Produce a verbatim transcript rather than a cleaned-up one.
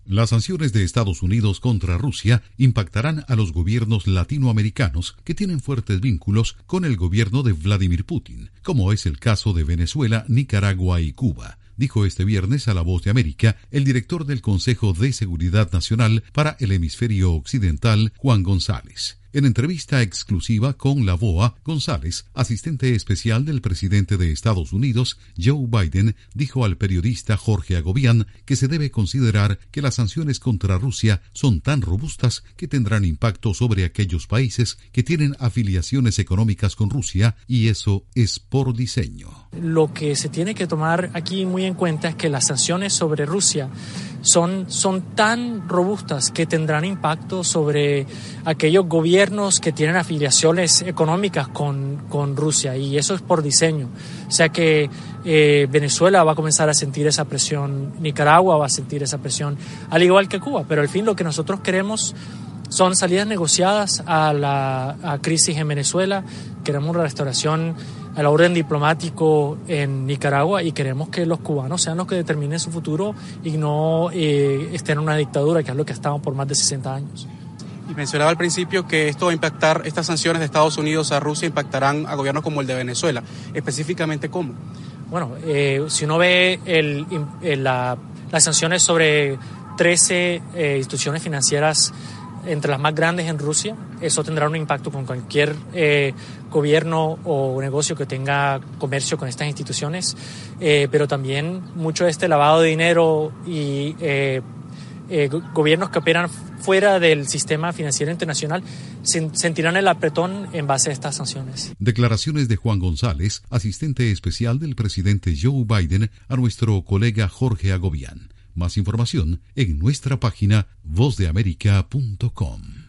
Las sanciones de Estados Unidos contra Rusia impactarán a los gobiernos latinoamericanos que tienen fuertes vínculos con el gobierno de Vladimir Putin, como es el caso de Venezuela, Nicaragua y Cuba, dijo este viernes a La Voz de América el director del Consejo de Seguridad Nacional para el Hemisferio Occidental, Juan González. En entrevista exclusiva con la V O A, González, asistente especial del presidente de Estados Unidos, Joe Biden, dijo al periodista Jorge Agobián que se debe considerar que las sanciones contra Rusia son tan robustas que tendrán impacto sobre aquellos países que tienen afiliaciones económicas con Rusia, y eso es por diseño. Lo que se tiene que tomar aquí muy en cuenta es que las sanciones sobre Rusia son, son tan robustas que tendrán impacto sobre aquellos gobiernos que tienen afiliaciones económicas con, con Rusia, y eso es por diseño. O sea que eh, Venezuela va a comenzar a sentir esa presión, Nicaragua va a sentir esa presión, al igual que Cuba, pero al fin lo que nosotros queremos son salidas negociadas a la a crisis en Venezuela. Queremos una restauración al orden diplomático en Nicaragua y queremos que los cubanos sean los que determinen su futuro y no eh, estén en una dictadura, que es lo que estamos por más de sesenta años. Y mencionaba al principio que esto va a impactar, estas sanciones de Estados Unidos a Rusia impactarán a gobiernos como el de Venezuela. ¿Específicamente cómo? Bueno, eh, si uno ve el, el, la, las sanciones sobre trece eh, instituciones financieras entre las más grandes en Rusia, eso tendrá un impacto con cualquier eh, gobierno o negocio que tenga comercio con estas instituciones, eh, pero también mucho de este lavado de dinero y eh, eh, gobiernos que operan fuera del sistema financiero internacional sentirán el apretón en base a estas sanciones. Declaraciones de Juan González, asistente especial del presidente Joe Biden, a nuestro colega Jorge Agobián. Más información en nuestra página voz de américa punto com.